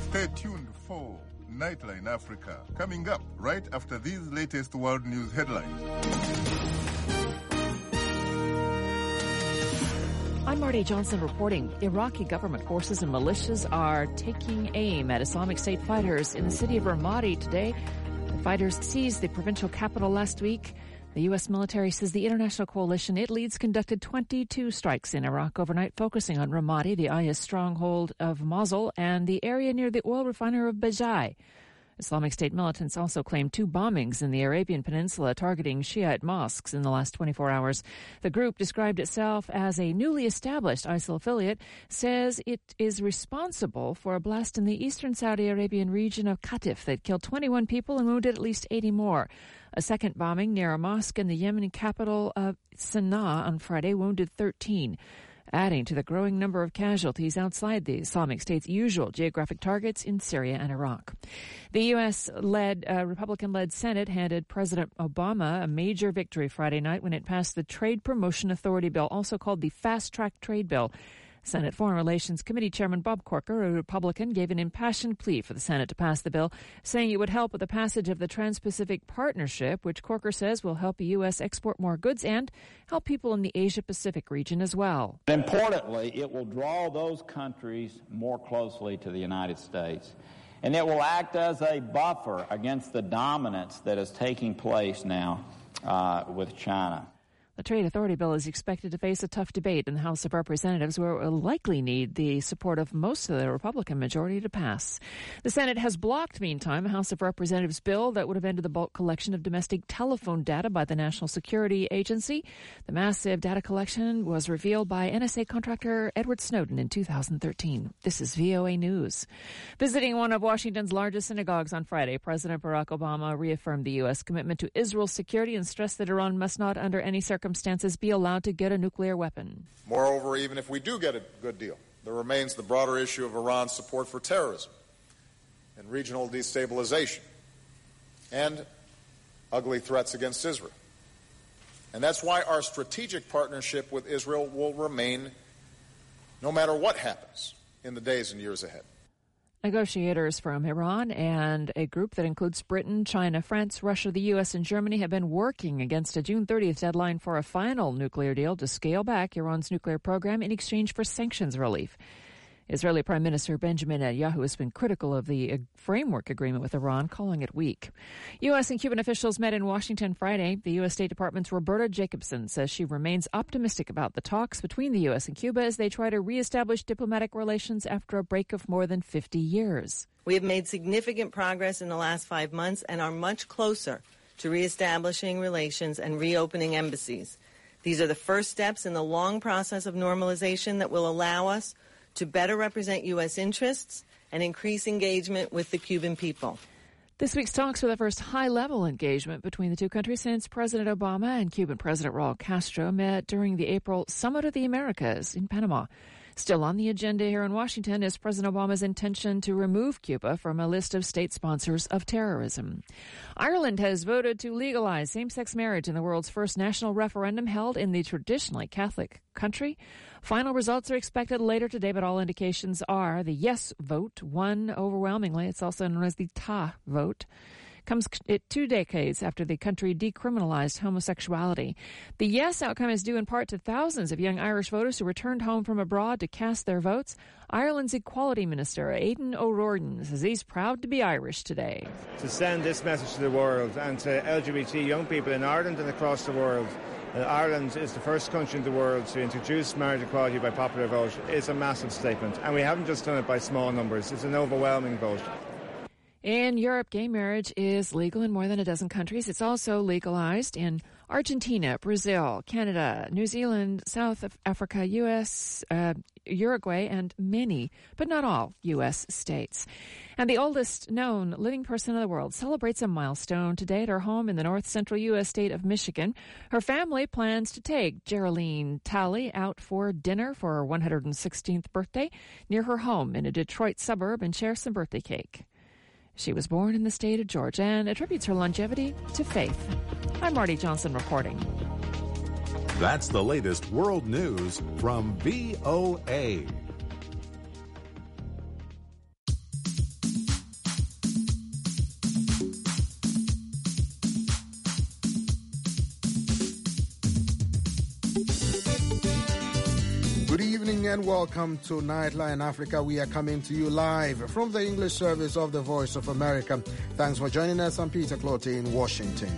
Stay tuned for Nightline Africa, coming up right after these latest world news headlines. I'm Marty Johnson reporting. Iraqi government forces and militias are taking aim at Islamic State fighters in the city of Ramadi today. The fighters seized the provincial capital last week. The U.S. military says the international coalition it leads conducted 22 strikes in Iraq overnight, focusing on Ramadi, the IS stronghold of Mosul, and the area near the oil refinery of Bajai. Islamic State militants also claimed 2 bombings in the Arabian Peninsula targeting Shiite mosques in the last 24 hours. The group, described itself as a newly established ISIL affiliate, says it is responsible for a blast in the eastern Saudi Arabian region of Qatif that killed 21 people and wounded at least 80 more. A second bombing near a mosque in the Yemeni capital of Sana'a on Friday wounded 13. Adding to the growing number of casualties outside the Islamic State's usual geographic targets in Syria and Iraq. The U.S.-led, Republican-led Senate handed President Obama a major victory Friday night when it passed the Trade Promotion Authority bill, also called the Fast Track Trade Bill. Senate Foreign Relations Committee Chairman Bob Corker, a Republican, gave an impassioned plea for the Senate to pass the bill, saying it would help with the passage of the Trans-Pacific Partnership, which Corker says will help the U.S. export more goods and help people in the Asia-Pacific region as well. Importantly, it will draw those countries more closely to the United States, and it will act as a buffer against the dominance that is taking place now with China. The Trade Authority bill is expected to face a tough debate in the House of Representatives, where it will likely need the support of most of the Republican majority to pass. The Senate has blocked, meantime, a House of Representatives bill that would have ended the bulk collection of domestic telephone data by the National Security Agency. The massive data collection was revealed by NSA contractor Edward Snowden in 2013. This is VOA News. Visiting one of Washington's largest synagogues on Friday, President Barack Obama reaffirmed the U.S. commitment to Israel's security and stressed that Iran must not, under any circumstances, be allowed to get a nuclear weapon. Moreover, even if we do get a good deal, there remains the broader issue of Iran's support for terrorism and regional destabilization and ugly threats against Israel. And that's why our strategic partnership with Israel will remain no matter what happens in the days and years ahead. Negotiators from Iran and a group that includes Britain, China, France, Russia, the U.S., and Germany have been working against a June 30th deadline for a final nuclear deal to scale back Iran's nuclear program in exchange for sanctions relief. Israeli Prime Minister Benjamin Netanyahu has been critical of the framework agreement with Iran, calling it weak. U.S. and Cuban officials met in Washington Friday. The U.S. State Department's Roberta Jacobson says she remains optimistic about the talks between the U.S. and Cuba as they try to reestablish diplomatic relations after a break of more than 50 years. We have made significant progress in the last 5 months and are much closer to reestablishing relations and reopening embassies. These are the first steps in the long process of normalization that will allow us to better represent U.S. interests and increase engagement with the Cuban people. This week's talks were the first high-level engagement between the two countries since President Obama and Cuban President Raul Castro met during the April Summit of the Americas in Panama. Still on the agenda here in Washington is President Obama's intention to remove Cuba from a list of state sponsors of terrorism. Ireland has voted to legalize same-sex marriage in the world's first national referendum held in the traditionally Catholic country. Final results are expected later today, but all indications are the yes vote won overwhelmingly. It's also known as the Ta vote. Comes 2 decades after the country decriminalized homosexuality. The yes outcome is due in part to thousands of young Irish voters who returned home from abroad to cast their votes. Ireland's Equality Minister, Aidan O'Rourke, says he's proud to be Irish today. To send this message to the world and to LGBT young people in Ireland and across the world, Ireland is the first country in the world to introduce marriage equality by popular vote. It's a massive statement, and we haven't just done it by small numbers. It's an overwhelming vote. In Europe, gay marriage is legal in more than a dozen countries. It's also legalized in Argentina, Brazil, Canada, New Zealand, South Africa, U.S., Uruguay, and many, but not all, U.S. states. And the oldest known living person in the world celebrates a milestone today at her home in the north-central U.S. state of Michigan. Her family plans to take Geraldine Talley out for dinner for her 116th birthday near her home in a Detroit suburb and share some birthday cake. She was born in the state of Georgia and attributes her longevity to faith. I'm Marty Johnson reporting. That's the latest world news from VOA. evening and welcome to Nightline Africa. We are coming to you live from the English service of the Voice of America. Thanks for joining us. I'm Peter Clote in Washington.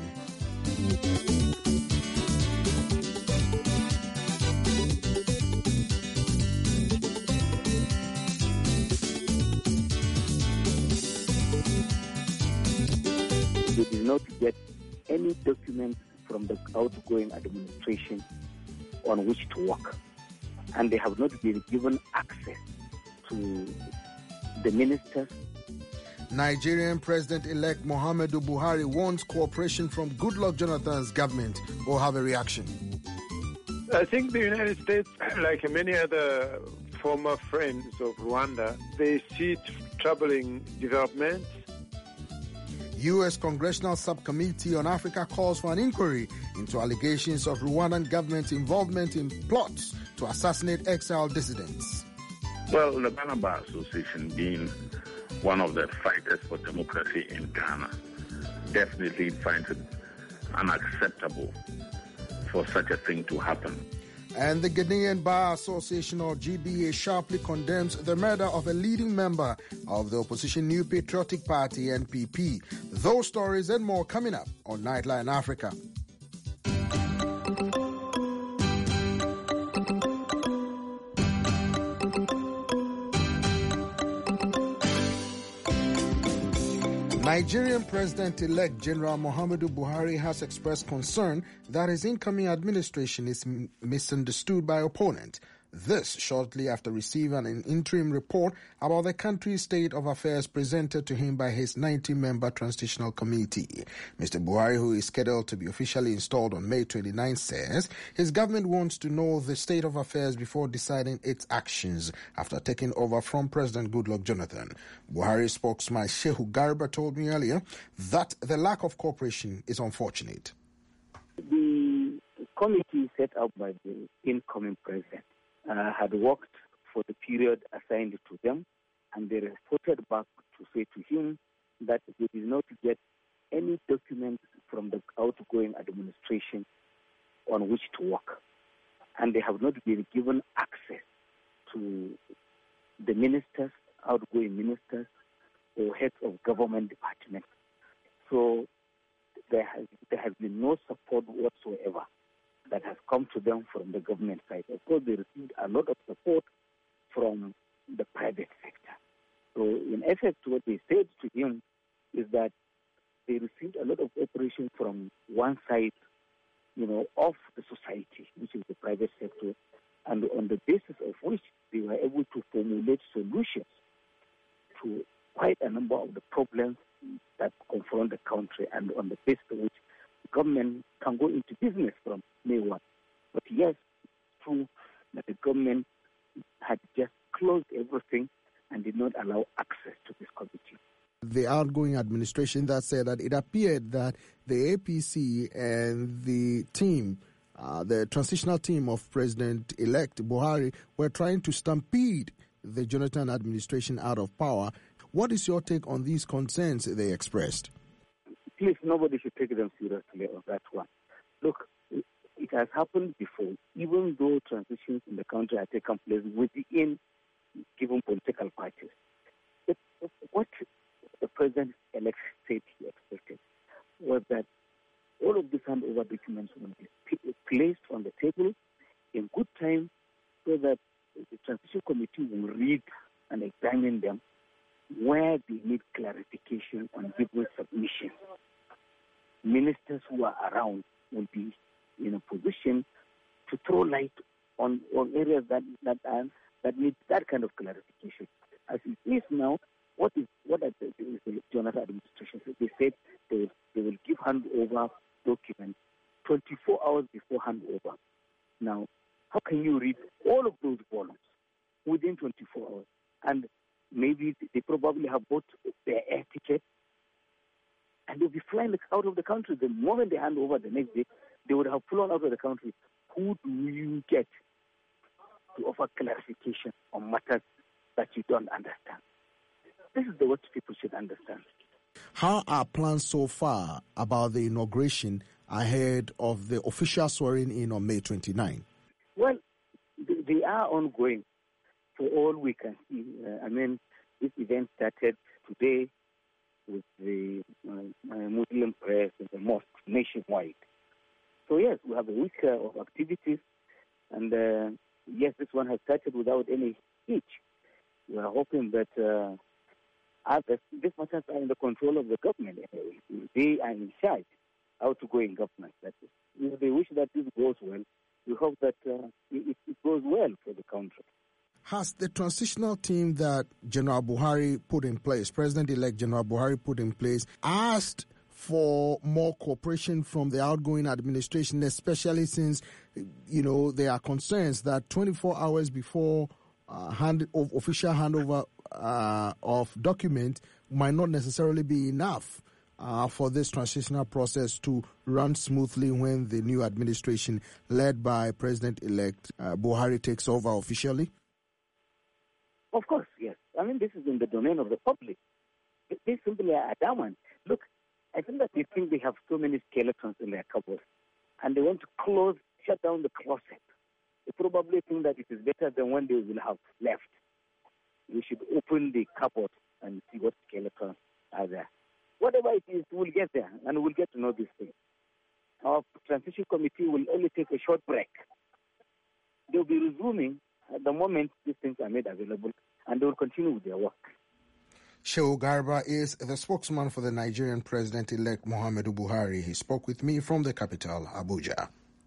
They did not get any documents from the outgoing administration on which to work. And they have not been given access to the ministers. Nigerian President-elect Muhammadu Buhari wants cooperation from Goodluck Jonathan's government. We'll have a reaction. I think the United States, like many other former friends of Rwanda, they see troubling developments. U.S. Congressional Subcommittee on Africa calls for an inquiry into allegations of Rwandan government involvement in plots to assassinate exiled dissidents. Well, the Banaba Association, being one of the fighters for democracy in Ghana, definitely finds it unacceptable for such a thing to happen. And the Ghanaian Bar Association, or GBA, sharply condemns the murder of a leading member of the opposition New Patriotic Party, NPP. Those stories and more coming up on Nightline Africa. Nigerian President-elect General Muhammadu Buhari has expressed concern that his incoming administration is misunderstood by opponents. This shortly after receiving an interim report about the country's state of affairs presented to him by his 90-member transitional committee. Mr. Buhari, who is scheduled to be officially installed on May 29, says his government wants to know the state of affairs before deciding its actions after taking over from President Goodluck Jonathan. Buhari spokesman Shehu Garba told me earlier that the lack of cooperation is unfortunate. The committee set up by the incoming president had worked for the period assigned to them, and they reported back to say to him that they did not get any documents from the outgoing administration on which to work. And they have not been given access to the ministers, outgoing ministers, or heads of government departments. So there has been no support whatsoever that has come to them from the government side. Of course, they received a lot of support from the private sector. So in effect, what they said to him is that they received a lot of cooperation from one side, of the society, which is the private sector, and on the basis of which they were able to formulate solutions to quite a number of the problems that confront the country, and on the basis of which government can go into business from May 1. But yes, it's true that the government had just closed everything and did not allow access to this committee. The outgoing administration that said that it appeared that the APC and the team, the transitional team of President-elect Buhari, were trying to stampede the Jonathan administration out of power. What is your take on these concerns they expressed? Please, nobody should take them seriously on that one. Look, it has happened before, even though transitions in the country have taken place within given political parties. What the president-elect said he expected was that all of these handover documents will be placed on the table in good time so that the transition committee will read and examine them where they need clarification on given submissions. Ministers who are around will be in a position to throw light on areas that need that kind of clarification. As it is now, what the Jonathan administration said? They said they will give handover documents 24 hours before handover. Now, how can you read all of those volumes within 24 hours? And maybe they probably have bought their air ticket and they'll be flying out of the country. The moment they hand over the next day, they would have flown out of the country. Who do you get to offer clarification on matters that you don't understand? This is what people should understand. How are plans so far about the inauguration ahead of the official swearing-in on May 29? Well, the they are ongoing. For all we can see, this event started today with the Muslim prayers in the mosque nationwide. So yes, we have a week of activities, and yes, this one has started without any hitch. We are hoping that these matters are in the control of the government. They are in charge how to go in government. That is, if they wish that this goes well, we hope that it goes well for the country. Has the transitional team that General Buhari put in place, President-elect General Buhari put in place, asked for more cooperation from the outgoing administration, especially since, there are concerns that 24 hours before official handover of document might not necessarily be enough for this transitional process to run smoothly when the new administration led by President-elect Buhari takes over officially? Of course, yes. This is in the domain of the public. They simply are adamant. Look, I think that they think they have so many skeletons in their cupboards, and they want to shut down the closet. They probably think that it is better than when they will have left. We should open the cupboard and see what skeletons are there. Whatever it is, we'll get there, and we'll get to know these things. Our transition committee will only take a short break. They'll be resuming at the moment these things are made available, and they will continue with their work. Shehu Garba is the spokesman for the Nigerian President-elect Muhammadu Buhari. He spoke with me from the capital, Abuja.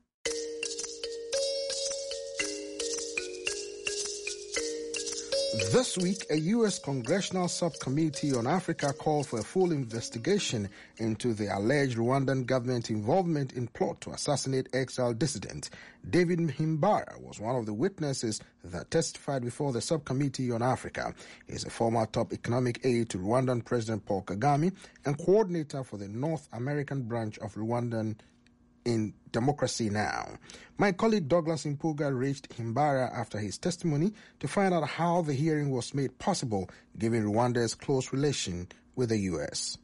This week, a U.S. Congressional Subcommittee on Africa called for a full investigation into the alleged Rwandan government involvement in plot to assassinate exiled dissident. David Himbara was one of the witnesses that testified before the Subcommittee on Africa. He is a former top economic aide to Rwandan President Paul Kagame and coordinator for the North American branch of Rwandan in Democracy Now! My colleague Douglas Impuga reached Himbara after his testimony to find out how the hearing was made possible, given Rwanda's close relation with the U.S.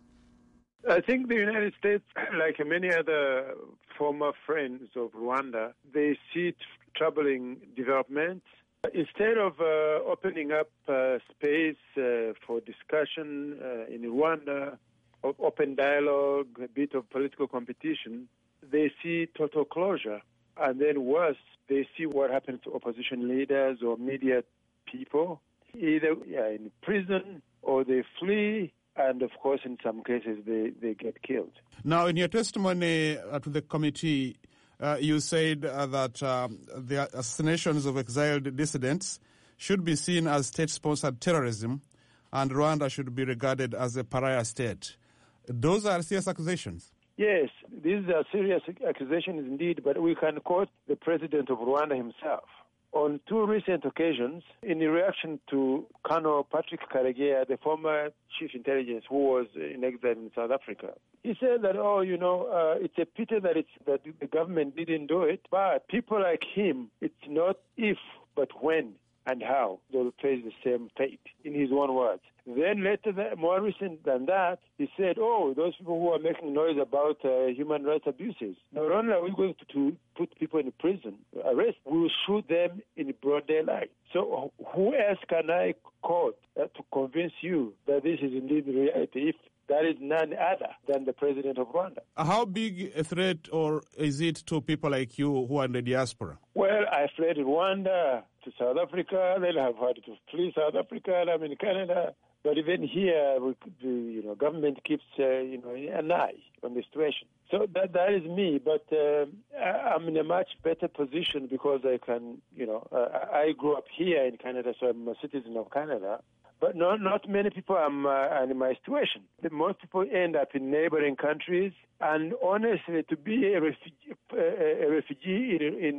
I think the United States, like many other former friends of Rwanda, they see troubling developments. Instead of opening up space for discussion in Rwanda, open dialogue, a bit of political competition, they see total closure. And then worse, they see what happens to opposition leaders or media people, either in prison or they flee, and of course in some cases they get killed. Now, in your testimony to the committee, you said that the assassinations of exiled dissidents should be seen as state-sponsored terrorism, and Rwanda should be regarded as a pariah state. Those are serious accusations. Yes, these are serious accusations indeed, but we can quote the president of Rwanda himself. On two recent occasions, in reaction to Colonel Patrick Karegeya, the former chief intelligence who was in exile in South Africa, he said that, it's a pity that the government didn't do it, but people like him, it's not if, but when and how they'll face the same fate, in his own words. Then later, more recent than that, he said, those people who are making noise about human rights abuses, not only are we going to put people in prison, arrest, we will shoot them in broad daylight. So who else can I quote to convince you that this is indeed the reality, if that is none other than the president of Rwanda? How big a threat or is it to people like you who are in the diaspora? Well, I fled Rwanda to South Africa, then I've had to flee South Africa, and I'm in Canada. But even here, the government keeps an eye on the situation. So that is me. But I'm in a much better position because I can, I grew up here in Canada, so I'm a citizen of Canada. But not many people are in my situation. Most people end up in neighboring countries, and honestly, to be a refugee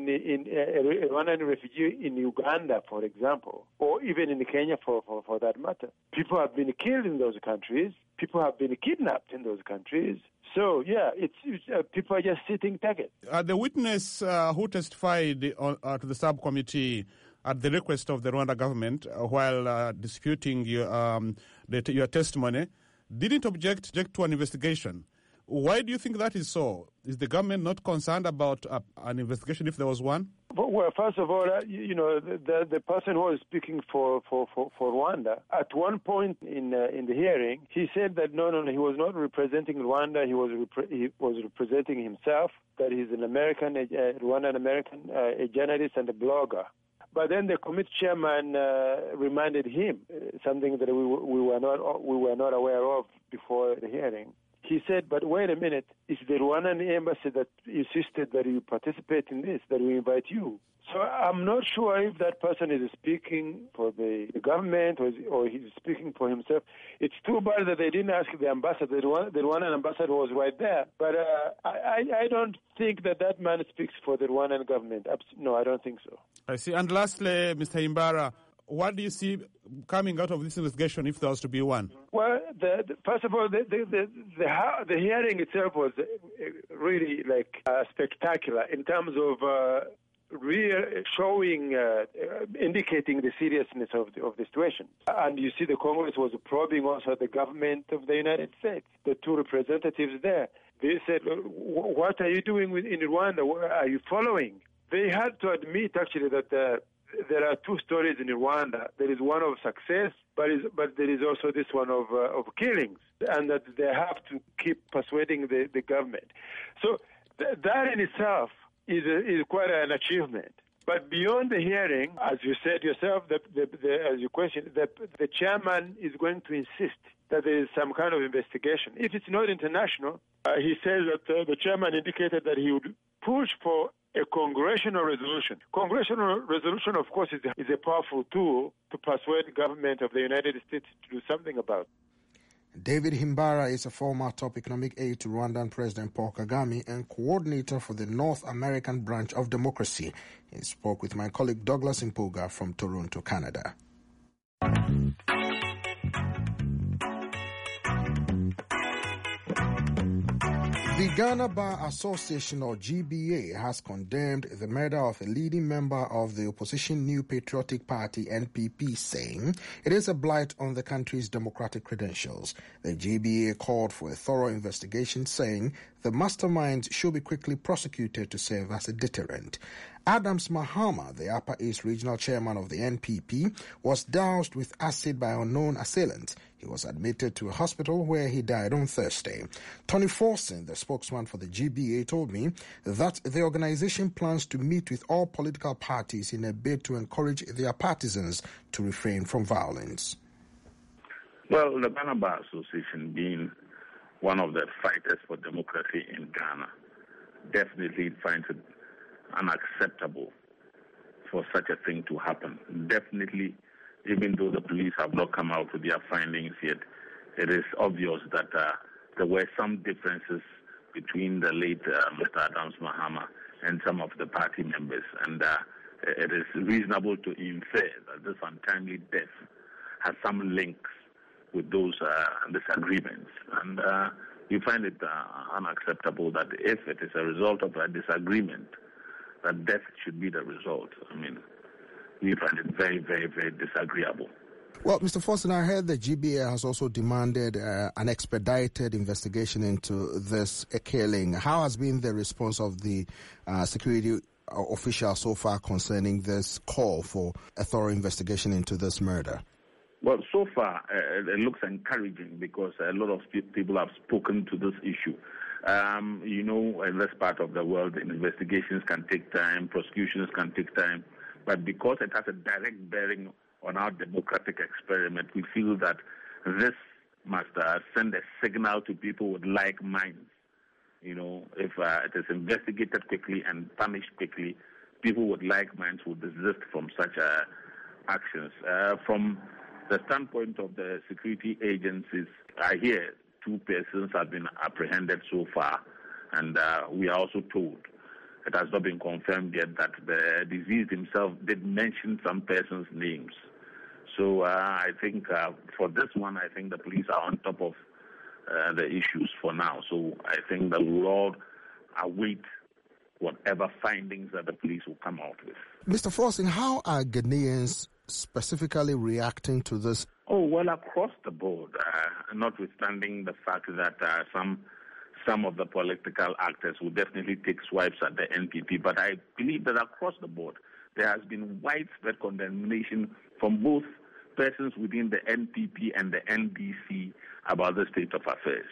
a Rwandan refugee in Uganda, for example, or even in Kenya, for that matter, people have been killed in those countries. People have been kidnapped in those countries. So, it's people are just sitting target. The witness who testified to the subcommittee at the request of the Rwanda government while disputing your testimony didn't object to an investigation. Why do you think that is so? Is the government not concerned about an investigation if there was one? Well, first of all, the person who was speaking for Rwanda, at one point in the hearing, he said that no, he was not representing Rwanda. He was representing himself. That he's an American, a Rwandan American, a journalist and a blogger. But then the committee chairman reminded him something that we were not aware of before the hearing. He said, but wait a minute, it's the Rwandan embassy that insisted that you participate in this, that we invite you. So I'm not sure if that person is speaking for the government or he's speaking for himself. It's too bad that they didn't ask the ambassador. The Rwandan ambassador was right there. But I don't think that man speaks for the Rwandan government. No, I don't think so. I see. And lastly, Mr. Himbara, what do you see coming out of this investigation if there was to be one? Well, first of all, the hearing itself was really spectacular in terms of showing, indicating the seriousness of the situation. And you see the Congress was probing also the government of the United States, the two representatives there. They said, what are you doing in Rwanda? Are you following? They had to admit, actually, that there are two stories in Rwanda. There is one of success, but there is also this one of killings, and that they have to keep persuading the government. So that in itself is quite an achievement. But beyond the hearing, as you said yourself, as you questioned, the chairman is going to insist that there is some kind of investigation. If it's not international, he says that the chairman indicated that he would push for a congressional resolution. Congressional resolution, of course, is a powerful tool to persuade the government of the United States to do something about it. David Himbara is a former top economic aide to Rwandan President Paul Kagame and coordinator for the North American branch of Democracy. He spoke with my colleague Douglas Impuga from Toronto, Canada. The Ghana Bar Association, or GBA, has condemned the murder of a leading member of the opposition New Patriotic Party, NPP, saying it is a blight on the country's democratic credentials. The GBA called for a thorough investigation, saying the masterminds should be quickly prosecuted to serve as a deterrent. Adams Mahama, the Upper East Regional Chairman of the NPP, was doused with acid by unknown assailants. He was admitted to a hospital where he died on Thursday. Tony Forson, the spokesman for the GBA, told me that the organization plans to meet with all political parties in a bid to encourage their partisans to refrain from violence. Well, the Ghana Bar Association, being one of the fighters for democracy in Ghana, definitely finds it unacceptable for such a thing to happen. Definitely, even though the police have not come out with their findings yet, it is obvious that there were some differences between the late Mr. Adams Mahama and some of the party members, and it is reasonable to infer that this untimely death has some links with those disagreements. And we find it unacceptable that if it is a result of a disagreement, that death should be the result. I mean, we find it very, very, very disagreeable. Well, Mr. Forson, I heard the GBA has also demanded an expedited investigation into this killing. How has been the response of the security officials so far concerning this call for a thorough investigation into this murder? Well, so far, it looks encouraging because a lot of people have spoken to this issue. In this part of the world, investigations can take time, prosecutions can take time, but because it has a direct bearing on our democratic experiment, we feel that this must send a signal to people with like minds. If it is investigated quickly and punished quickly, people with like minds will desist from such actions. From the standpoint of the security agencies, I hear 2 persons have been apprehended so far, and we are also told, it has not been confirmed yet, that the deceased himself did mention some persons' names. So I think for this one, I think the police are on top of the issues for now. So I think that we'll all await whatever findings that the police will come out with. Mr. Forson, how are Ghanaians specifically reacting to this? Oh, well, across the board, notwithstanding the fact that some some of the political actors will definitely take swipes at the NPP. But I believe that across the board, there has been widespread condemnation from both persons within the NPP and the NDC about the state of affairs.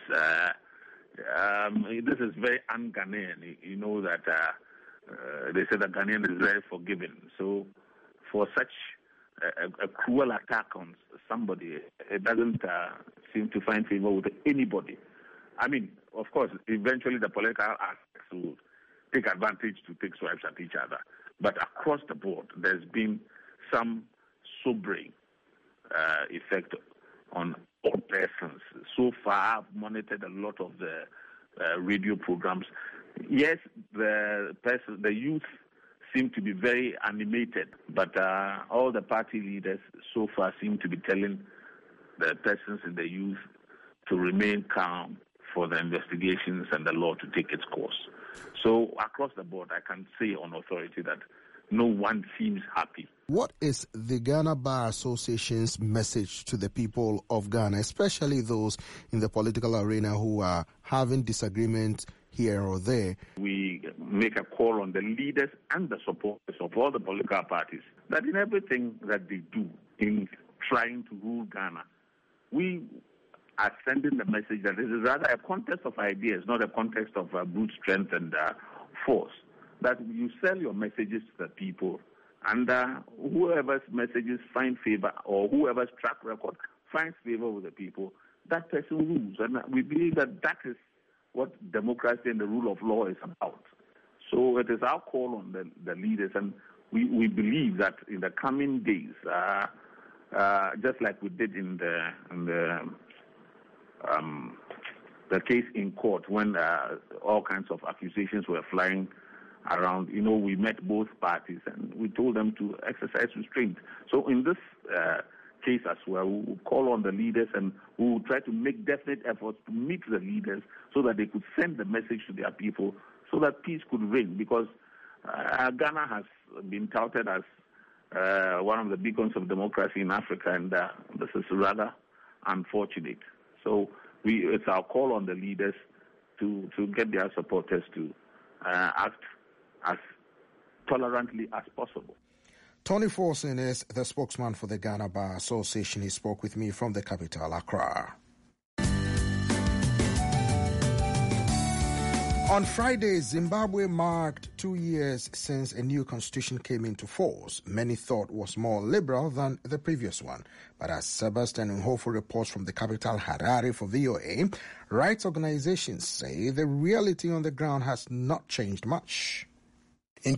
This is very un-Ghanaian. You know that they say that Ghanaian is very forgiving. So for such a cruel attack on somebody, it doesn't seem to find favor with anybody. I mean, of course, eventually the political actors will take advantage to take swipes at each other. But across the board, there's been some sobering effect on all persons. So far, I've monitored a lot of the radio programs. Yes, the youth seem to be very animated, but all the party leaders so far seem to be telling the persons in the youth to remain calm for the investigations and the law to take its course. So across the board, I can say on authority that no one seems happy. What is the Ghana Bar Association's message to the people of Ghana, especially those in the political arena who are having disagreements here or there? We make a call on the leaders and the supporters of all the political parties that in everything that they do in trying to rule Ghana, we are sending the message that this is rather a contest of ideas, not a contest of brute strength and force. That you sell your messages to the people, and whoever's messages find favor or whoever's track record finds favor with the people, that person rules. And we believe that that is what democracy and the rule of law is about. So it is our call on the leaders, and we believe that in the coming days, just like we did in the case in court when all kinds of accusations were flying around, we met both parties and we told them to exercise restraint. So in this case as well, we will call on the leaders and we will try to make definite efforts to meet the leaders so that they could send the message to their people so that peace could reign, because Ghana has been touted as one of the beacons of democracy in Africa, and this is rather unfortunate. So it's our call on the leaders to get their supporters to act as tolerantly as possible. Tony Forson is the spokesman for the Ghana Bar Association. He spoke with me from the capital, Accra. On Friday, Zimbabwe marked 2 years since a new constitution came into force. Many thought was more liberal than the previous one. But as Sebastian Nhofo reports from the capital, Harare, for VOA, rights organizations say the reality on the ground has not changed much. In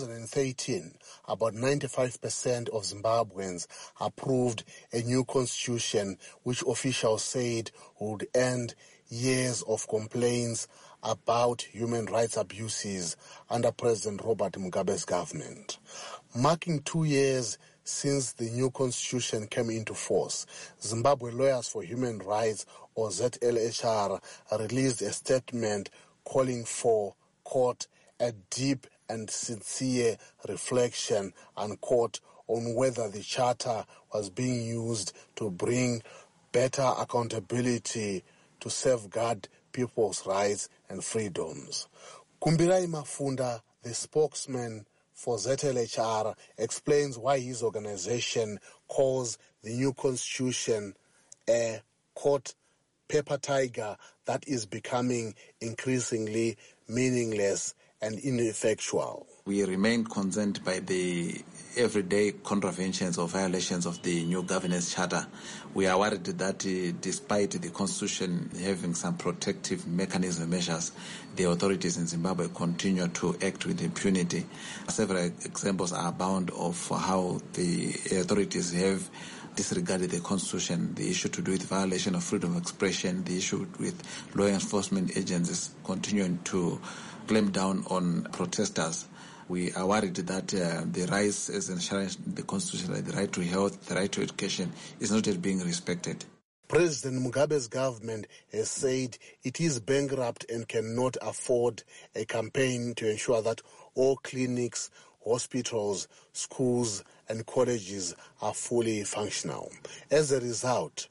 2013, about 95% of Zimbabweans approved a new constitution which officials said would end years of complaints about human rights abuses under President Robert Mugabe's government. Marking 2 years since the new constitution came into force, Zimbabwe Lawyers for Human Rights, or ZLHR, released a statement calling for, quote, a deep and sincere reflection, unquote, on whether the charter was being used to bring better accountability to safeguard people's rights and freedoms. Kumbirai Mafunda, the spokesman for ZLHR, explains why his organization calls the new constitution a, quote, paper tiger that is becoming increasingly meaningless and ineffectual. We remain concerned by the everyday contraventions or violations of the new governance charter. We are worried that despite the constitution having some protective mechanism measures, the authorities in Zimbabwe continue to act with impunity. Several examples are abound of how the authorities have disregarded the constitution, the issue to do with violation of freedom of expression, the issue with law enforcement agencies continuing to clamp down on protesters. We are worried that the rights as enshrined in the Constitution, like the right to health, the right to education, is not yet being respected. President Mugabe's government has said it is bankrupt and cannot afford a campaign to ensure that all clinics, hospitals, schools and colleges are fully functional. As a result,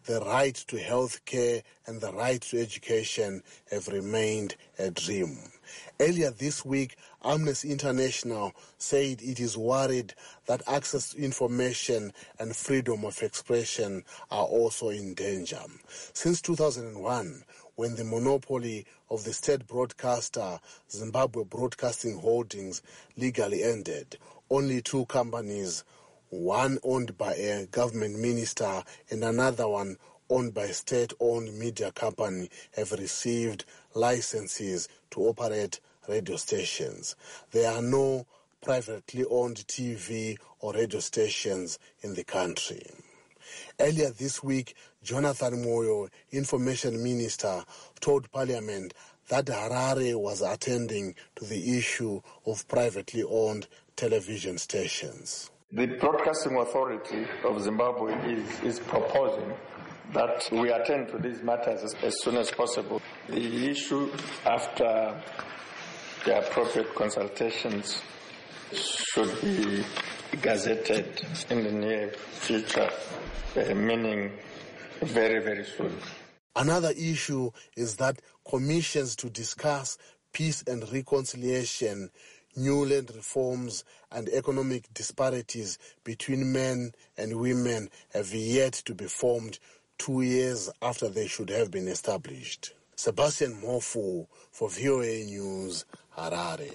the right to health care and the right to education have remained a dream. Earlier this week, Amnesty International said it is worried that access to information and freedom of expression are also in danger. Since 2001, when the monopoly of the state broadcaster Zimbabwe Broadcasting Holdings legally ended, only two companies, one owned by a government minister and another one owned by a state-owned media company, have received licenses to operate radio stations. There are no privately owned TV or radio stations in the country. Earlier this week, Jonathan Moyo, Information Minister, told Parliament that Harare was attending to the issue of privately owned television stations. The Broadcasting Authority of Zimbabwe is proposing that we attend to these matters as soon as possible. The issue, after the appropriate consultations, should be gazetted in the near future, meaning very, very soon. Another issue is that commissions to discuss peace and reconciliation, new land reforms, and economic disparities between men and women have yet to be formed 2 years after they should have been established. Sebastian Mofu for VOA News, Harare.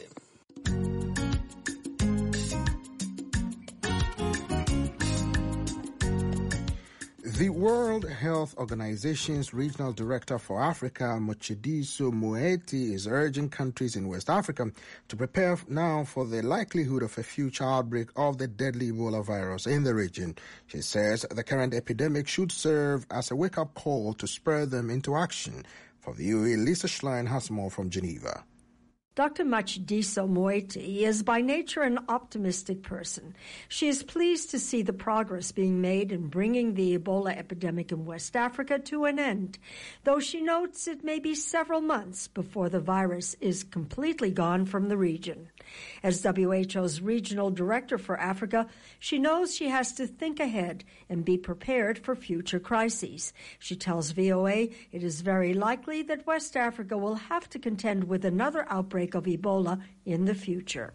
The World Health Organization's Regional Director for Africa, Matshidiso Moeti, is urging countries in West Africa to prepare now for the likelihood of a future outbreak of the deadly Ebola virus in the region. She says the current epidemic should serve as a wake-up call to spur them into action. For the VOA, Lisa Schlein has more from Geneva. Dr. Matshidiso Moeti is by nature an optimistic person. She is pleased to see the progress being made in bringing the Ebola epidemic in West Africa to an end, though she notes it may be several months before the virus is completely gone from the region. As WHO's regional director for Africa, she knows she has to think ahead and be prepared for future crises. She tells VOA it is very likely that West Africa will have to contend with another outbreak of Ebola in the future.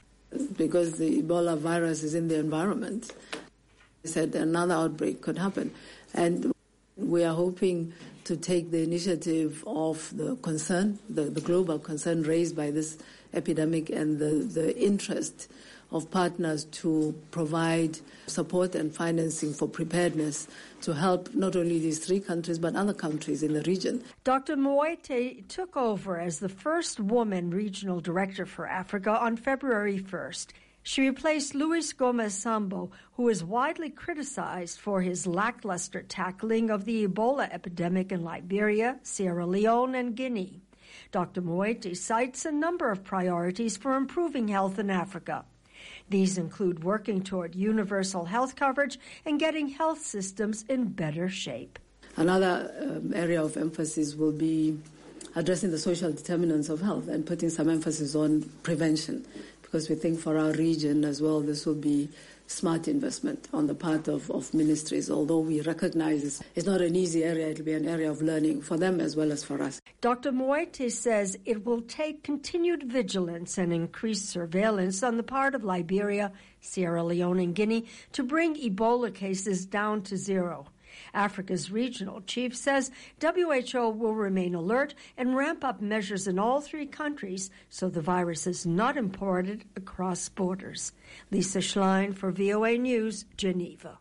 Because the Ebola virus is in the environment, they said another outbreak could happen. And we are hoping to take the initiative of the concern, the global concern raised by this epidemic and the interest of partners to provide support and financing for preparedness to help not only these three countries but other countries in the region. Dr. Moeti took over as the first woman regional director for Africa on February 1st. She replaced Luis Gomez Sambo, who is widely criticized for his lackluster tackling of the Ebola epidemic in Liberia, Sierra Leone, and Guinea. Dr. Moeti cites a number of priorities for improving health in Africa. These include working toward universal health coverage and getting health systems in better shape. Another area of emphasis will be addressing the social determinants of health and putting some emphasis on prevention, because we think for our region as well this will be smart investment on the part of ministries. Although we recognize it's not an easy area, it will be an area of learning for them as well as for us. Dr. Moeti says it will take continued vigilance and increased surveillance on the part of Liberia, Sierra Leone, and Guinea to bring Ebola cases down to zero. Africa's regional chief says WHO will remain alert and ramp up measures in all three countries so the virus is not imported across borders. Lisa Schlein for VOA News, Geneva.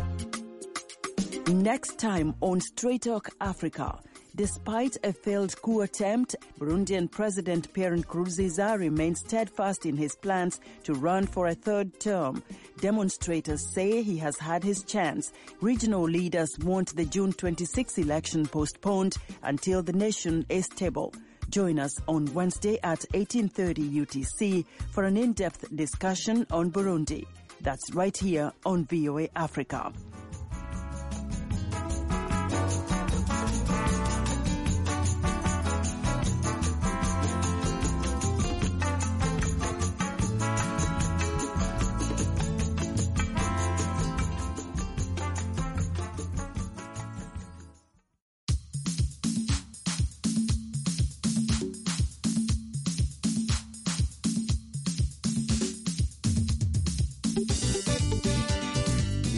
Next time on Straight Talk Africa. Despite a failed coup attempt, Burundian President Pierre Nkurunziza remains steadfast in his plans to run for a third term. Demonstrators say he has had his chance. Regional leaders want the June 26 election postponed until the nation is stable. Join us on Wednesday at 18:30 UTC for an in-depth discussion on Burundi. That's right here on VOA Africa.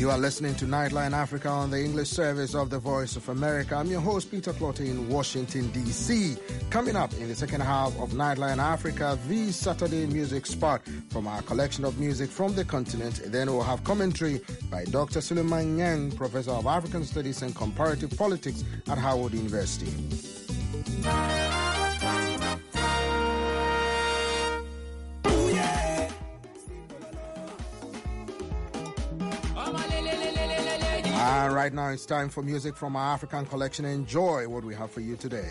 You are listening to Nightline Africa on the English service of the Voice of America. I'm your host, Peter Clotte in Washington, D.C. Coming up in the second half of Nightline Africa, the Saturday music spot from our collection of music from the continent. Then we'll have commentary by Dr. Suleiman Yang, Professor of African Studies and Comparative Politics at Howard University. And right now it's time for music from our African collection. Enjoy what we have for you today.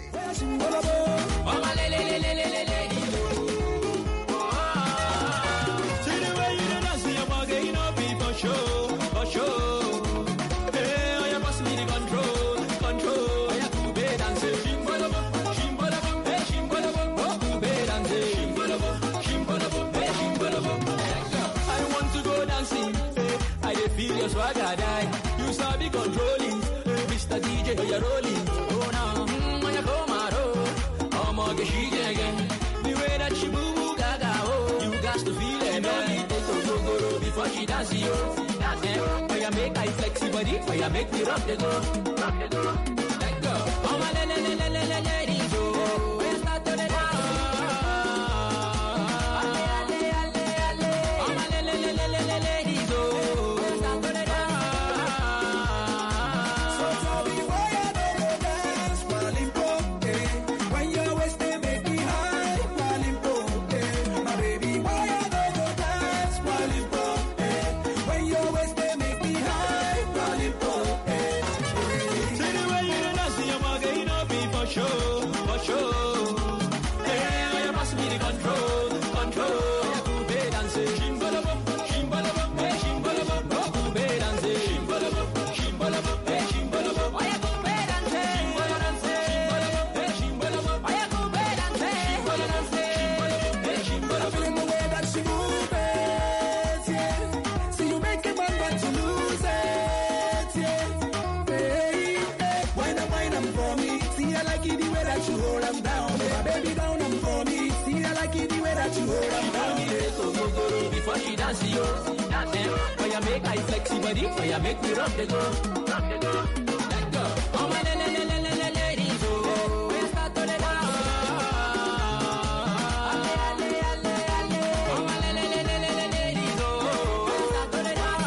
You saw me controlling, Mr. DJ, you're rolling. Oh, now, when you come out, oh, my gosh, again. The way that she move, gaga, oh, you got to feel it, man. Go before she dance, you. That's it. When you make I flexi body, when you make me rock the go. Let go. Oh, my ladies, oh, when you start to the dance. Before she dance, you dance it. When you make I flexi body, when you make me rock the go, let go. Oh my ladies, oh, when you start to the dance. Oh my ladies, oh, when you start to the dance.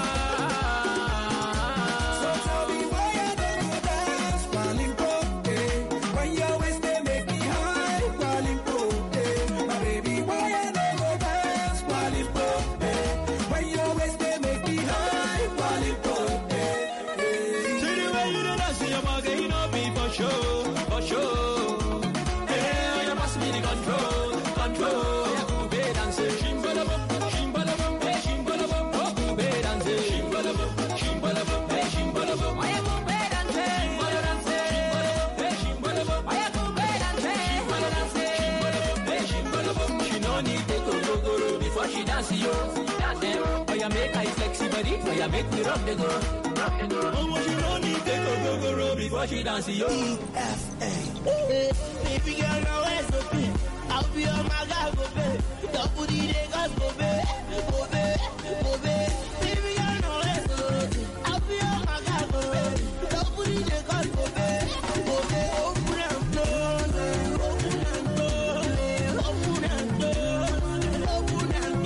So tell me why you don't dance, falling broke. When you always make me high, falling broke. My baby, why you don't dance, falling broke. When you always make me high, falling broke. See the way you don't dance, you're walking up me for sure. Hey, you must be the control. You could be dancing, shimbalabum, hey, shimbalabum, oh, could be dancing, shimbalabum, hey, shimbalabum, why you could be dancing, hey, shimbalabum, why you could be dancing, hey, shimbalabum, she no need to go before she dance, you dance it. Oh, you make I flexi body, oh, you make me rock the go. Oh, she no need to go before she dance, you. EFA. Baby girl, now where's the pin? I'll be on my guy, go baby. Double the day, go baby. Baby girl, now where's the pin? I'll be on my guy, go baby. Double the day, go baby. Open and close, open and close, open and close, open and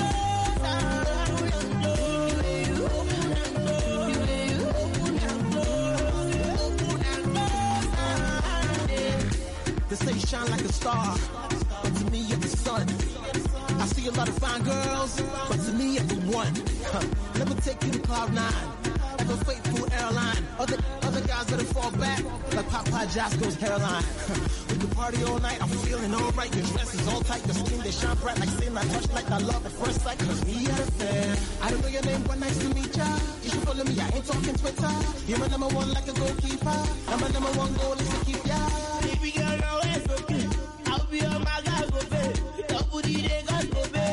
They say you shine like a star, but to me you're the sun. I see a lot of fine girls, but to me you're the one. Let me take you to Cloud9, like a faithful airline. Other guys that'll fall back, like Papa Josco's hairline. We can party all night, I'm feeling alright. Your dress is all tight, your skin they shine bright like sin. I touch like I love at first sight. Cause we had a affair. I don't know your name, but nice to meet ya. You should follow me, I ain't talking Twitter. You're my number one like a goalkeeper. And my number one goal is to keep ya. Baby girl, now it's okay. I'll be on my guy, go baby. Double the day, go baby.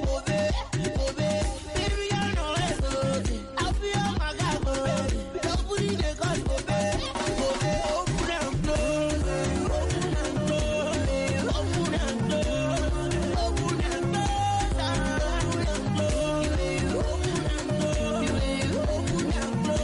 Baby girl, now it's okay. I'll be on my guy, go baby. Double the day, go baby. Open and close, open and close, open and close, open and close, open and close, open and close, open and close.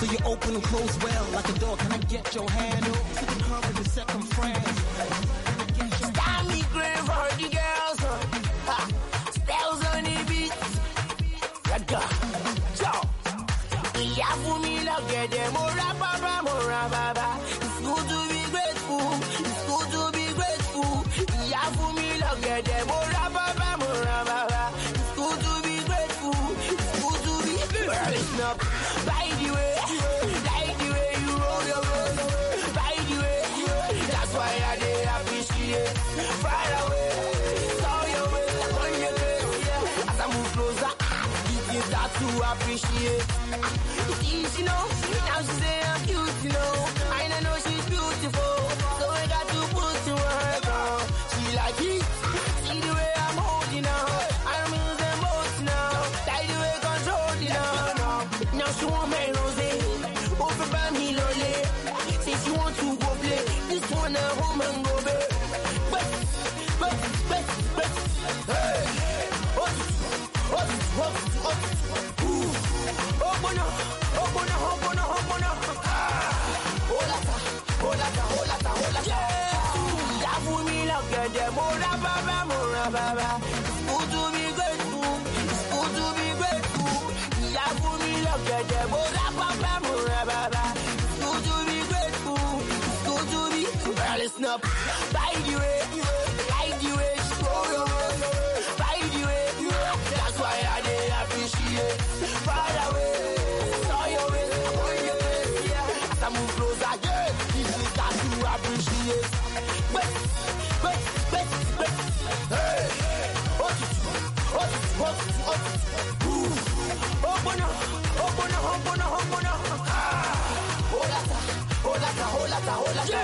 So you open and close well like a door. Can I get your hand up to the cover the second friend? Stand me grave for the girls. Spells on the beat. Let go. Ciao. Yeah, for me, look at them. Mora baba. It's good to be grateful. It's good to be grateful. Yeah, for me, look at them. Mora baba. It's good to be grateful. It's good to be listen up. By the way, like the way you roll your road. By the way, that's why I did appreciate. Far away, saw your way, on your way. As I move closer, you start to appreciate. It's easy, you know. Now she say I'm cute, you know. I know she's beautiful, so I got to put to work on. She like it. See the way I'm holding her. I'm using both now. Like the way controlling her. Now she want my rose. Over by me, lolly. Say she want to go play. This one a home and go back. But. Hey. Open up. Yeah, for me, look at them. Mora baba. It's good to be grateful. It's good to be grateful. Yeah, for me, look at them. Mora baba. It's good to be grateful. It's good to be. Well, listen up. By the way, like the way she roll your road. By the way, that's why I did appreciate. Far away, saw your way, on your way. Yeah, as I move closer, yeah, this is that to appreciate. But, hey, what? Open up. Hold up.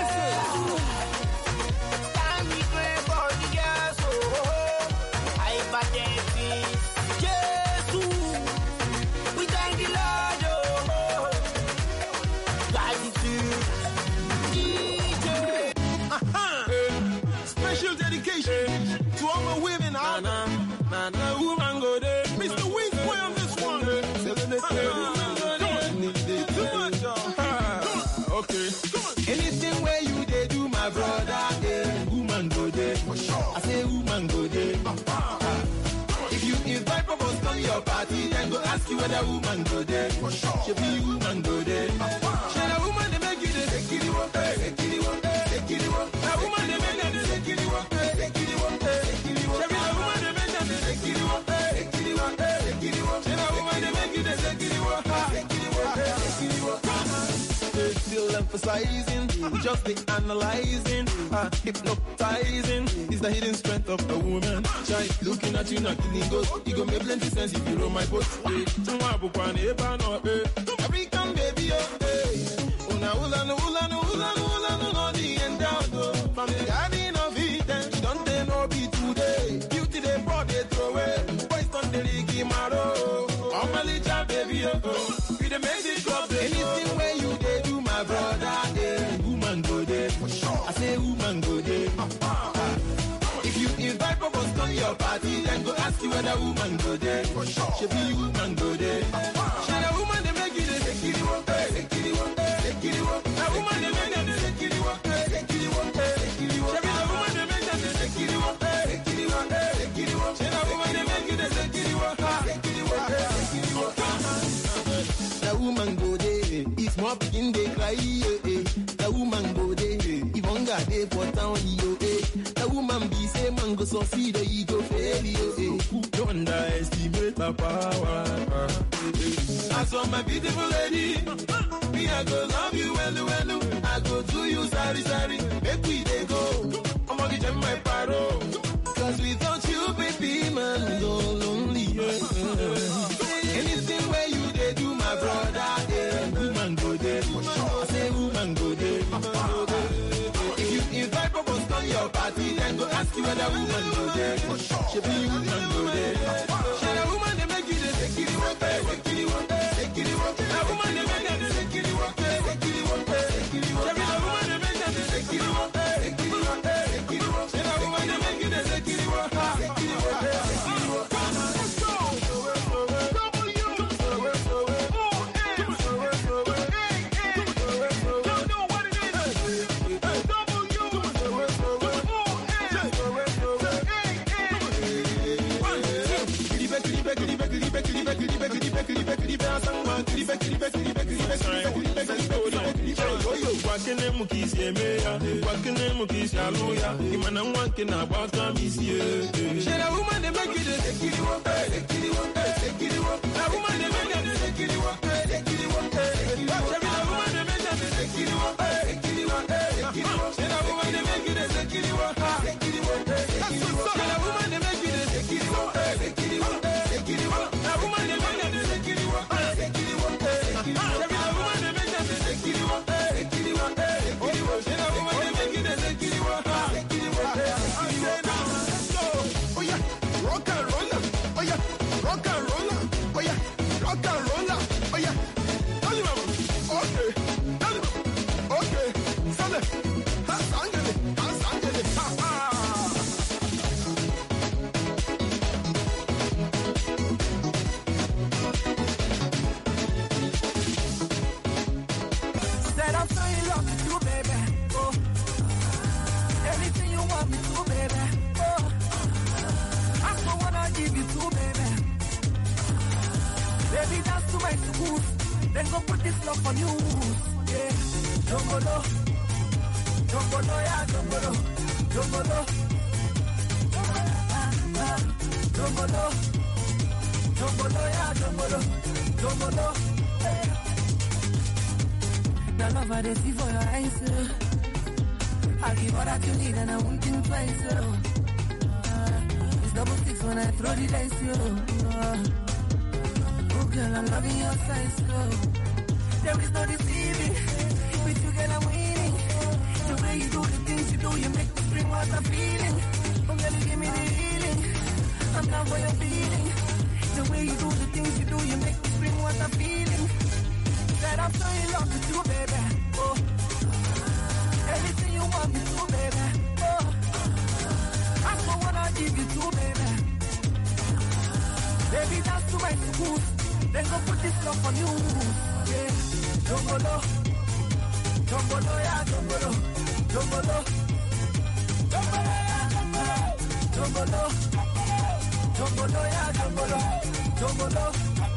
Stand me clear for the girls, hypertensive. We thank the Lord, gratitude. Special dedication to all my women out there. Woman go there. Mr. Wings, play on this one. Okay. Anything where you they do, my brother, woman go there. I say woman go there. If you invite people to your party, then go ask you whether woman go there. Should be woman go there. Should a woman they make you the sekiri one, sekiri one. A woman they make them the sekiri one, sekiri one. Should be a woman they make them the sekiri one, sekiri one. Should a woman they make you the sekiri one, sekiri one. Still emphasizing, just the analyzing, hypnotizing is the hidden strength of a woman. Try looking at you, not killing ghosts. You go make plenty sense if you roll my boat. African baby, from the garden of Eden, she don't take no be today. Beauty they brought they throw away. Boys don't they Ricky Maro. I'm a little baby, we the make it club. Anything where you they do, my brother, woman go there. I say woman go there. If you invite people to your party, then go ask you whether woman go there. Should be woman go there. Should a woman they make you the sekiri one, sekiri one. A woman they make them the sekiri one, sekiri one. Should be a woman they make them the sekiri one, sekiri one. Should a woman they make you the sekiri one, sekiri one. The woman go there, if more begin they cry, the woman go there, if hunger they for town, the woman be say man go succeed, he go fail, don't underestimate her power. As for my beautiful lady, me I go love you well, I go do you sorry, make we they go, I'm gonna get my paro, cause without you baby man go lonely. Anything where you they do my brother, woman go there. I say woman go there. If you invite people to your party, then go ask you whether woman go there. Should be woman go there. Should a woman they make you the sekiri one, sekiri one. A woman they make them the sekiri one, sekiri one. Should be a woman they make them the sekiri one, sekiri one. Should a woman they make you the sekiri one, sekiri one. Let's go. Wakene mukisi emeya, wakene mukisi aluya, imana wanke na baka misiye. Shera woman de make it a kiri wo, kiri wo. Na woman de make it a kiri wo, kiri wo. Shera woman de make it a kiri wo, kiri wo. Shera woman de make it a kiri wo, kiri wo. Shera woman de make it a kiri wo, kiri wo. Na woman de make it a kiri wo, kiri wo. Shera woman de make it a kiri wo. Then go put this love on you. Yeah. Jongolo. Jongolo, yeah, jongolo. Jongolo. Jongolo. Jongolo, yeah, jongolo. Jongolo. The love I see for your eyes. I'll give all that you need and I won't in place. It's double six when I throw the dice. Girl, I'm loving your size, girl. There is no deceiving. With you, girl, I'm winning. The way you do the things you do, you make me spring water feeling. Oh, girl, you give me the healing. I'm down for your feeling. The way you do the things you do, you make me spring water feeling. Said I'm so in love with you, baby. Oh, anything you want me to, baby. Oh, that's the one I give you to, baby. Baby, that's too much to lose. Then go put this love on you. Yeah. Jongolo. Jongolo, yeah, jongolo. Jongolo. Jongolo. Jongolo, yeah, jongolo. Jongolo.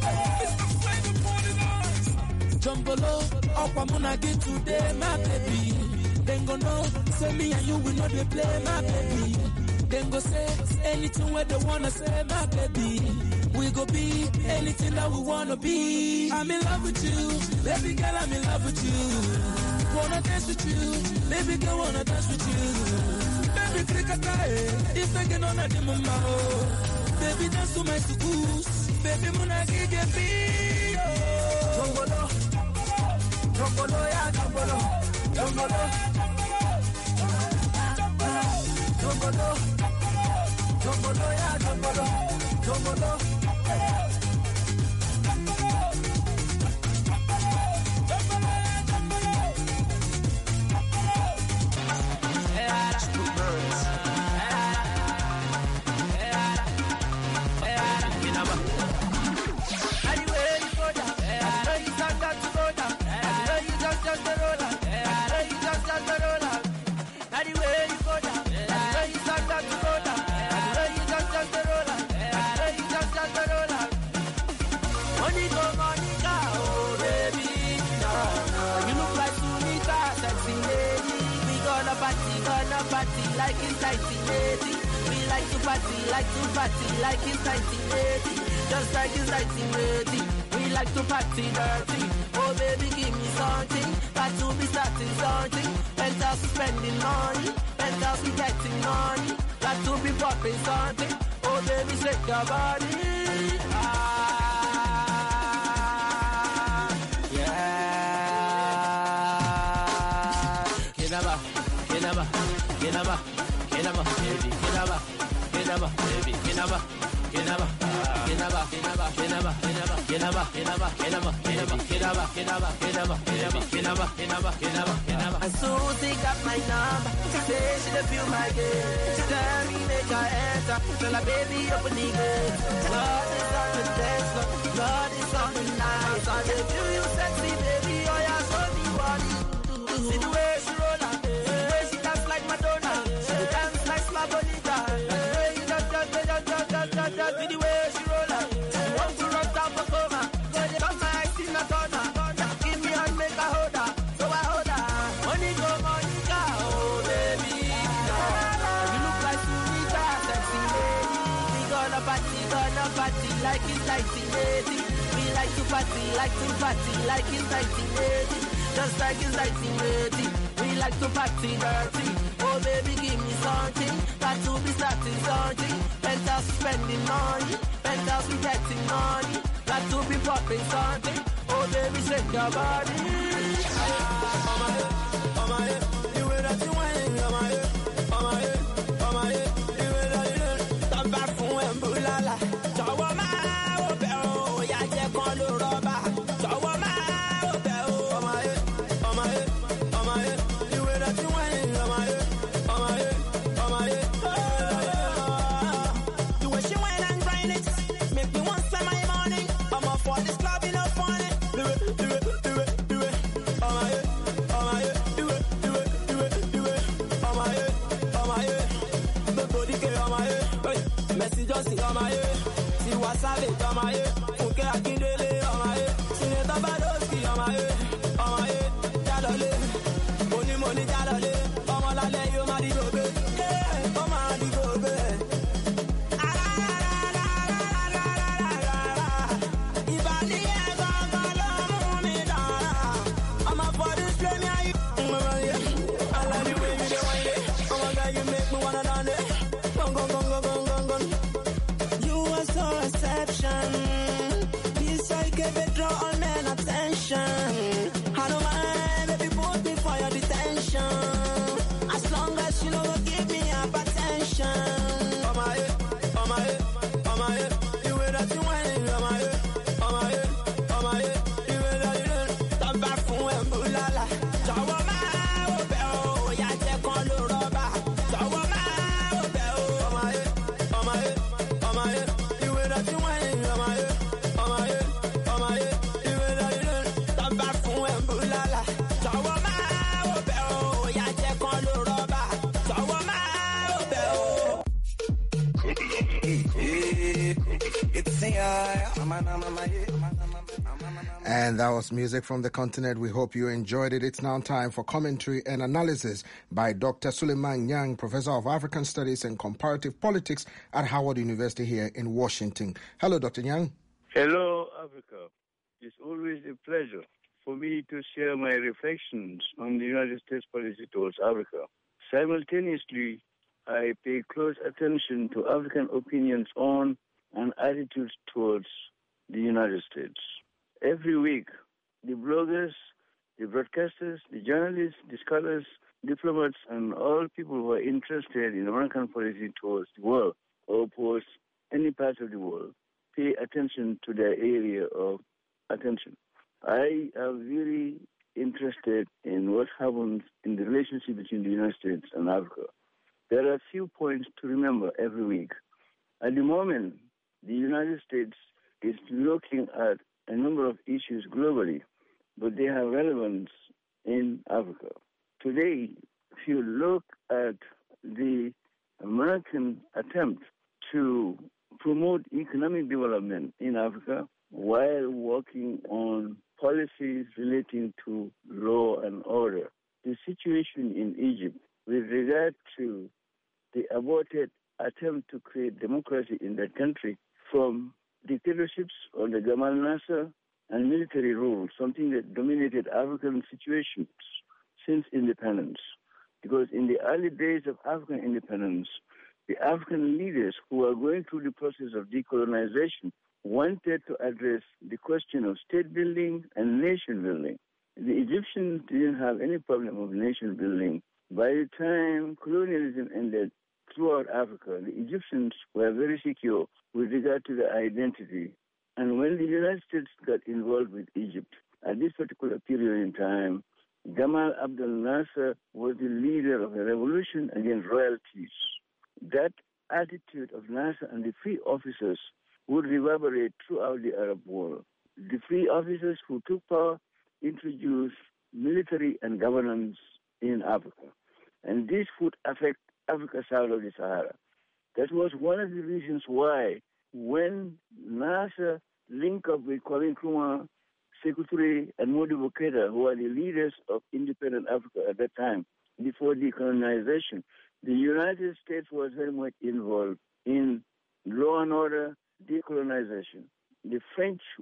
Jongolo. Up I'm gonna get today, my baby. Then go know, say me and you will not be play, my baby. Then go say anything where they wanna say, my baby. We go be anything that we wanna be. I'm in love with you, baby girl, I'm in love with you. Wanna dance with you, baby girl, wanna dance with you. Baby krikata, it's taking on a dimumba. Baby dance to my sukus, baby muna gige be. Jongolo, jongolo ya jongolo, jongolo, jongolo, jongolo ya jongolo, jongolo. Like it's 1980, we like to party like it's 1980, just like it's 1980, we like to party dirty. Oh baby, give me something, got to be starting something. Penthouse spending money, penthouse we getting money, got to be popping something. Oh baby, shake your body. Kinaba, kinaba, kinaba. Kinaba, baby, kinaba, kinaba, baby, kinaba, kinaba, kinaba, kinaba, kinaba, kinaba, kinaba, kinaba, kinaba, kinaba, kinaba, kinaba, kinaba, kinaba, kinaba, kinaba, kinaba. And Susie got my number. She said she done feel my game. She tell me make her enter. Tell her baby open the gate. Lord is on the dance floor. Lord is on the night. I dey feel you sexy, baby. Oh yeah, show me what you do. See the way she roll out, the way she dance like Madonna. Bonita, hey, just, the way she roll out. Want to run down for coma, come my eyes in the corner. to party, like it's 1980. Just like it's 1980. We like to party dirty. Oh baby, give me something. Got to be starting something. Penthouse spending money. Penthouse we getting money. Got to be popping something. Oh baby, shake your body. Oh my head, oh my head. The way that you whine, oh my head, oh my head, oh my head. The way that you do. Stop back from Wembulala. Jọ̀wọ́ máa wò bẹ́ o, ìyá jẹ́ kan ló rọ́bà. Jọ̀wọ́ máa wò bẹ́ o. Oh my head, oh my head, oh my head. The way that you whine, oh my head, oh my head, oh my head. The way she whine and grind it, make me want to spend my money. I'm up for this club, you know funny. Do it, do it, do it, do it. Oh my head, oh my head. Do it, do it, do it, do it. Oh my head, oh my head. The body get on my head. Hey, Messi Johnson on my head. Tiwa Savage on my head. Funke Akindele on my head. Senator Badowski on my head. On my head. Jalole. Money, money, Jalole. Ọmọ lálẹ́ yóò máa di gòbè. Ó máa di gòbè. Ìbàdí ẹ̀ gangan ló mú mi dára. Ọmọ for this play me and you. I like the way you dey whine it. Oh my God, you make me wanna dance it. Gong, gong, gong, gong, gong, gong, gong. You are so exception. This I give it draw all men attention. I don't mind if you put me for your detention. As long as you know give me up attention. Oh my head, oh my head, oh my head. The way that you whine, oh my head, oh my head, oh my head. The way that you do. Stop back from Wembulala. Jọ̀wọ́ máa wò bẹ́ o, ìyá jẹ́ kan ló rọ́bà. Jọ̀wọ́ máa wò bẹ́ o. Oh my head, oh my head, oh my head. The way that you whine, oh my head, oh my head, oh my head. The way that you do. Stop back from Wembulala. Jọ̀wọ́ máa wò bẹ́ o, ìyá jẹ́ kan ló rọ́bà. Jọ̀wọ́ máa wò bẹ́ o. And that was music from the continent. We hope you enjoyed it. It's now time for commentary and analysis by Dr. Suleiman Yang, Professor of African Studies and Comparative Politics at Howard University here in Washington. Hello, Dr. Yang. Hello, Africa. It's always a pleasure for me to share my reflections on the United States policy towards Africa. Simultaneously, I pay close attention to African opinions on and attitudes towards the United States. Every week, the bloggers, the broadcasters, the journalists, the scholars, diplomats, and all people who are interested in American policy towards the world or towards any part of the world pay attention to their area of attention. I am really interested in what happens in the relationship between the United States and Africa. There are a few points to remember every week. At the moment, the United States is looking at a number of issues globally, but they have relevance in Africa. Today, if you look at the American attempt to promote economic development in Africa while working on policies relating to law and order, the situation in Egypt with regard to the aborted attempt to create democracy in that country from dictatorships under Gamal Nasser and military rule, something that dominated African situations since independence. Because in the early days of African independence, the African leaders who were going through the process of decolonization wanted to address the question of state building and nation building. The Egyptians didn't have any problem of nation building. By the time colonialism ended throughout Africa, the Egyptians were very secure with regard to their identity. And when the United States got involved with Egypt, at this particular period in time, Gamal Abdel Nasser was the leader of a revolution against royalties. That attitude of Nasser and the free officers would reverberate throughout the Arab world. The free officers who took power introduced military and governance in Africa. And this would affect Africa south of the Sahara. That was one of the reasons why when Nasser linked up with Kwame Nkrumah, Sékou Touré, and Modibo Keïta, who are the leaders of independent Africa at that time, before decolonization, the United States was very much involved in law and order decolonization. The French were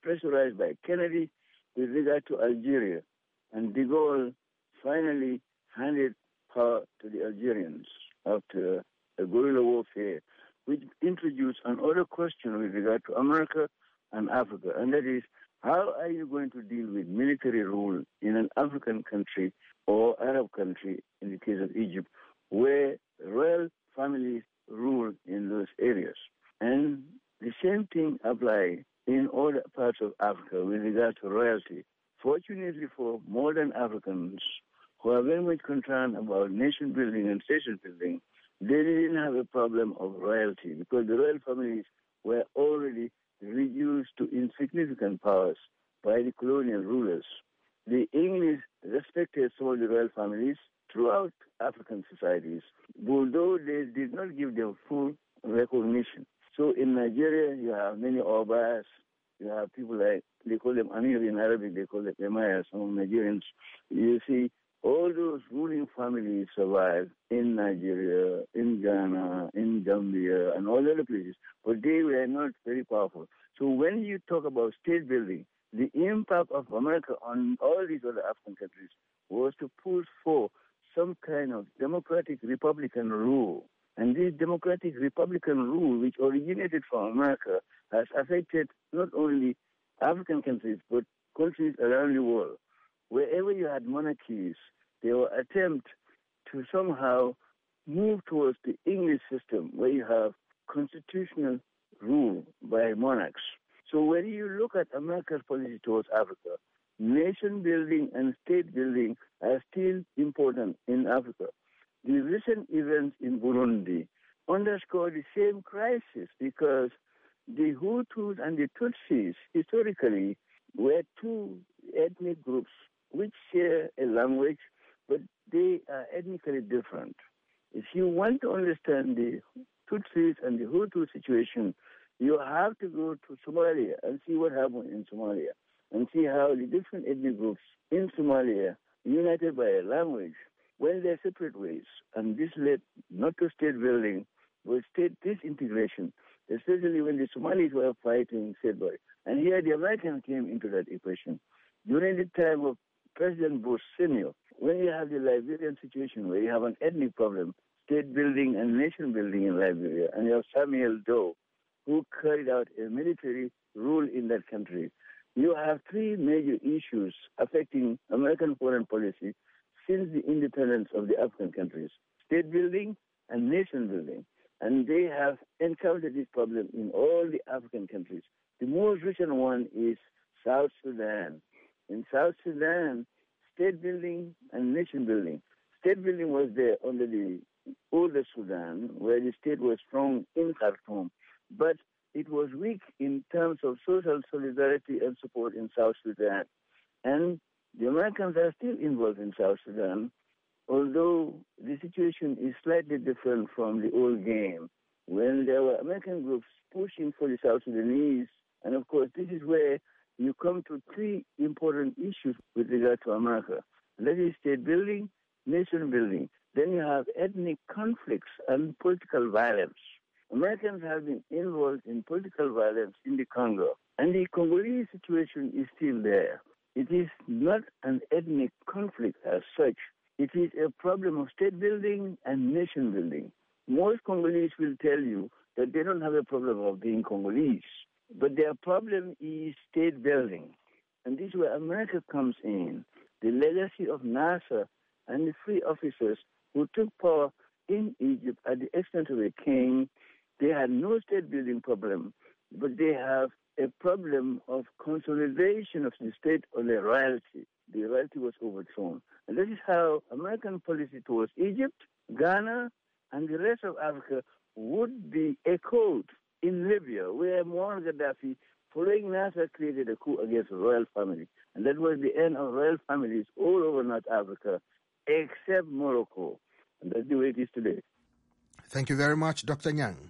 pressurized by Kennedy with regard to Algeria. And de Gaulle finally handed power to the Algerians after a guerrilla warfare, which introduced another question with regard to America and Africa, and that is, how are you going to deal with military rule in an African country or Arab country, in the case of Egypt, where royal families rule in those areas? And the same thing applies in other parts of Africa with regard to royalty. Fortunately for modern Africans who are very much concerned about nation building and station building, they didn't have a problem of royalty because the royal families were already reduced to insignificant powers by the colonial rulers. The English respected some of the royal families throughout African societies, although they did not give them full recognition. So in Nigeria, you have many Obas, you have people like, they call them Amir in Arabic, they call them Emir, some Nigerians. You see, all those ruling families survived in Nigeria, in Ghana, in Gambia, and all other places, but they were not very powerful. So when you talk about state building, the impact of America on all these other African countries was to push for some kind of democratic Republican rule. And this democratic Republican rule, which originated from America, has affected not only African countries, but countries around the world. Wherever you had monarchies, there were attempts to somehow move towards the English system, where you have constitutional rule by monarchs. So when you look at America's policy towards Africa, nation building and state building are still important in Africa. The recent events in Burundi underscore the same crisis because the Hutus and the Tutsis historically were two ethnic groups which share a language, but they are ethnically different. If you want to understand the Tutsis and the Hutu situation, you have to go to Somalia and see what happened in Somalia and see how the different ethnic groups in Somalia, united by a language, went their separate ways. And this led not to state building, but state disintegration, especially when the Somalis were fighting Sedbury. And here the Americans came into that equation. During the time of President Bush Sr., when you have the Liberian situation where you have an ethnic problem, state building and nation building in Liberia, and you have Samuel Doe, who carried out a military rule in that country, you have three major issues affecting American foreign policy since the independence of the African countries: state building and nation building. And they have encountered this problem in all the African countries. The most recent one is South Sudan. In South Sudan, state building and nation building. State building was there under the older Sudan, where the state was strong in Khartoum, but it was weak in terms of social solidarity and support in South Sudan. And the Americans are still involved in South Sudan, although the situation is slightly different from the old game, when there were American groups pushing for the South Sudanese. And of course, this is where you come to three important issues with regard to America. That is state building, nation building. Then you have ethnic conflicts and political violence. Americans have been involved in political violence in the Congo, and the Congolese situation is still there. It is not an ethnic conflict as such. It is a problem of state building and nation building. Most Congolese will tell you that they don't have a problem of being Congolese, but their problem is state building. And this is where America comes in. The legacy of Nasser and the free officers who took power in Egypt at the extent of a king, they had no state building problem, but they have a problem of consolidation of the state on the royalty. The royalty was overthrown. And that is how American policy towards Egypt, Ghana, and the rest of Africa would be echoed in Libya, where Muammar Gaddafi, following Nasser, created a coup against the royal family. And that was the end of royal families all over North Africa, except Morocco. And that's the way it is today. Thank you very much, Dr. Nyang.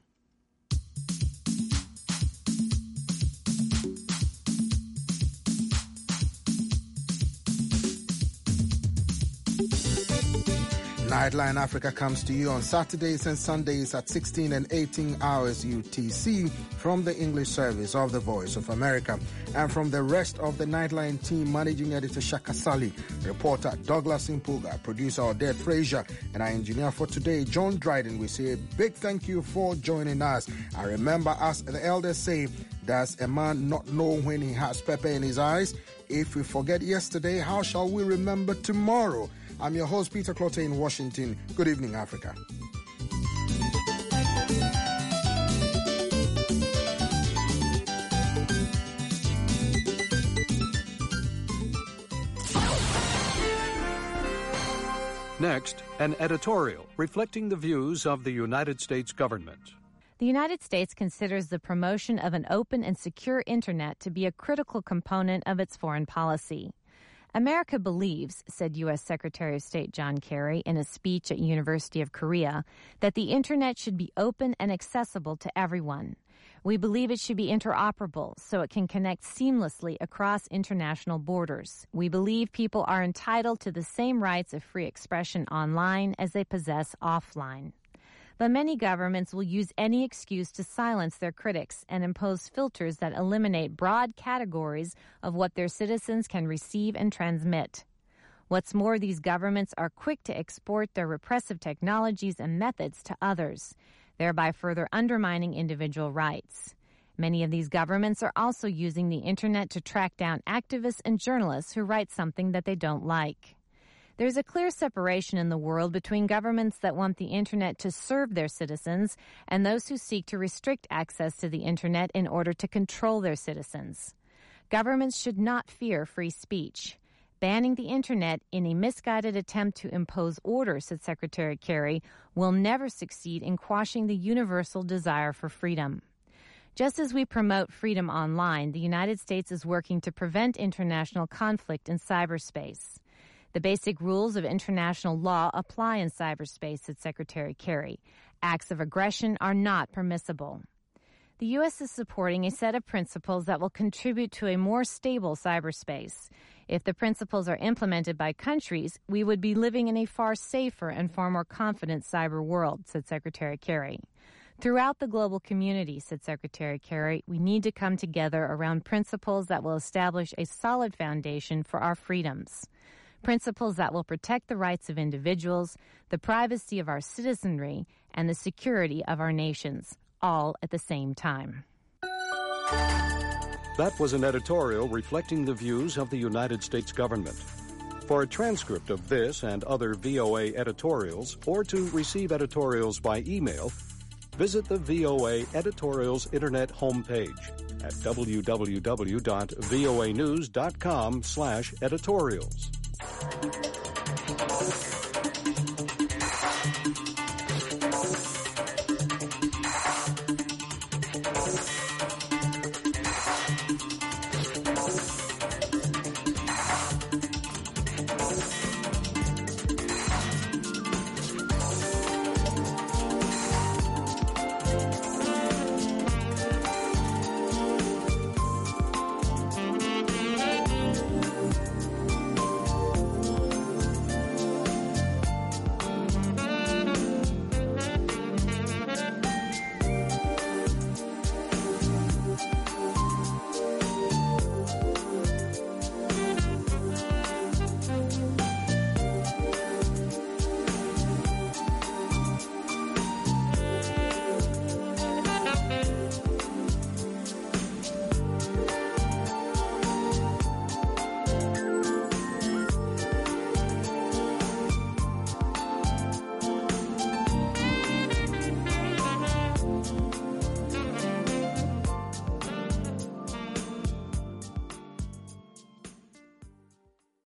Nightline Africa comes to you on Saturdays and Sundays at 16 and 18 hours UTC from the English service of the Voice of America. And from the rest of the Nightline team, Managing Editor Shaka Sali, reporter Douglas Impuga, producer Odette Frazier, and our engineer for today, John Dryden, we say a big thank you for joining us. And remember, as the elders say, does a man not know when he has pepper in his eyes? If we forget yesterday, how shall we remember tomorrow? I'm your host, Peter Clotte in Washington. Good evening, Africa. Next, an editorial reflecting the views of the United States government. The United States considers the promotion of an open and secure Internet to be a critical component of its foreign policy. America believes, said U.S. Secretary of State John Kerry in a speech at University of Korea, that the Internet should be open and accessible to everyone. We believe it should be interoperable so it can connect seamlessly across international borders. We believe people are entitled to the same rights of free expression online as they possess offline. But many governments will use any excuse to silence their critics and impose filters that eliminate broad categories of what their citizens can receive and transmit. What's more, these governments are quick to export their repressive technologies and methods to others, thereby further undermining individual rights. Many of these governments are also using the Internet to track down activists and journalists who write something that they don't like. There's a clear separation in the world between governments that want the Internet to serve their citizens and those who seek to restrict access to the Internet in order to control their citizens. Governments should not fear free speech. Banning the Internet in a misguided attempt to impose order, said Secretary Kerry, will never succeed in quashing the universal desire for freedom. Just as we promote freedom online, the United States is working to prevent international conflict in cyberspace. The basic rules of international law apply in cyberspace, said Secretary Kerry. Acts of aggression are not permissible. The U.S. is supporting a set of principles that will contribute to a more stable cyberspace. If the principles are implemented by countries, we would be living in a far safer and far more confident cyber world, said Secretary Kerry. Throughout the global community, said Secretary Kerry, we need to come together around principles that will establish a solid foundation for our freedoms. Principles that will protect the rights of individuals, the privacy of our citizenry, and the security of our nations, all at the same time. That was an editorial reflecting the views of the United States government. For a transcript of this and other VOA editorials, or to receive editorials by email, visit the VOA Editorials Internet homepage at www.voanews.com/editorials.